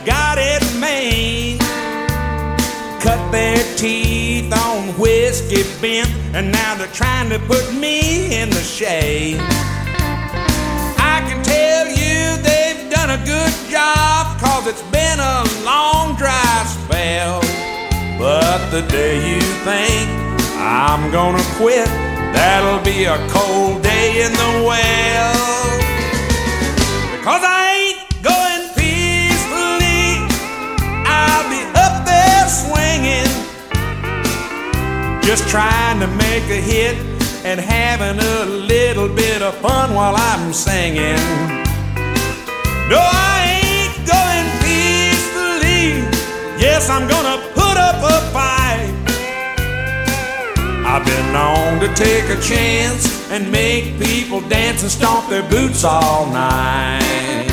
got it made. Cut their teeth on whiskey bent, and now they're trying to put me in the shade. I can tell you they've done a good job, 'cause it's been a long dry spell. But the day you think I'm gonna quit, that'll be a cold day in the well. Because I ain't going peacefully, I'll be up there swinging, just trying to make a hit and having a little bit of fun while I'm singing. No, I ain't going peacefully, yes, I'm gonna put up a fight. I've been known to take a chance and make people dance and stomp their boots all night.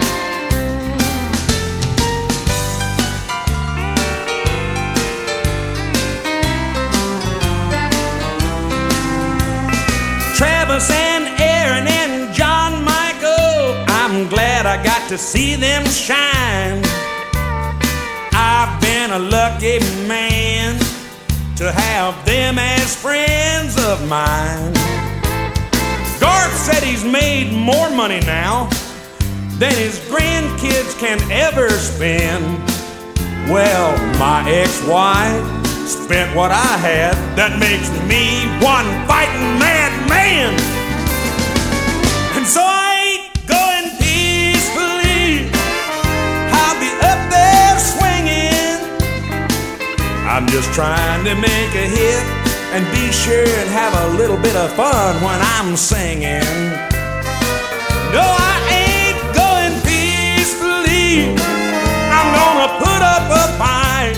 Travis and Aaron and John Michael, I'm glad I got to see them shine. I've been a lucky man to have them as friends of mine. Garth said he's made more money now than his grandkids can ever spend. Well, my ex-wife spent what I had. That makes me one fighting mad man. And so I ain't going peacefully, I'll be up there swinging. I'm just trying to make a hit and be sure and have a little bit of fun when I'm singing. No, I ain't going peacefully, I'm gonna put up a fight.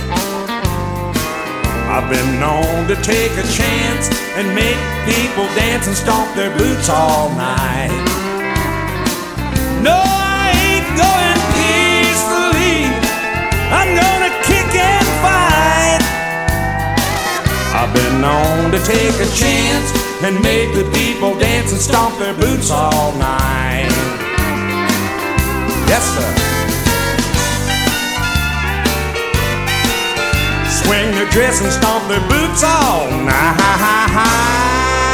I've been known to take a chance and make people dance and stomp their boots all night. No, I ain't going peacefully, I'm gonna kick and fight. I've been known to take a chance and make the people dance and stomp their boots all night. Yes, sir. Swing their dress and stomp their boots all night.